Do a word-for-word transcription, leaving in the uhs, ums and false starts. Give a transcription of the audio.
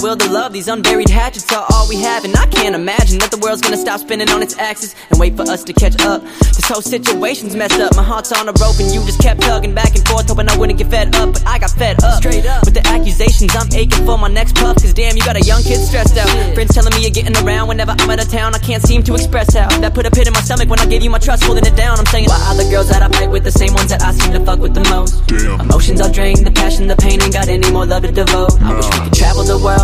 will to love. These unburied hatchets are all we have, and I can't imagine that the world's gonna stop spinning on its axis and wait for us to catch up. This whole situation's messed up. My heart's on a rope and you just kept tugging back and forth, hoping I wouldn't get fed up, but I got fed up. Straight up with the accusations, I'm aching for my next puff, cause damn, you got a young kid stressed out. Shit. Friends telling me you're getting around whenever I'm out of town. I can't seem to express how that put a pit in my stomach when I gave you my trust, holding it down. I'm saying, why are the girls that I fight with the same ones that I seem to fuck with the most? Damn. Emotions are drained, the passion, the pain, ain't got any more love to devote. Nah. I wish we could travel the world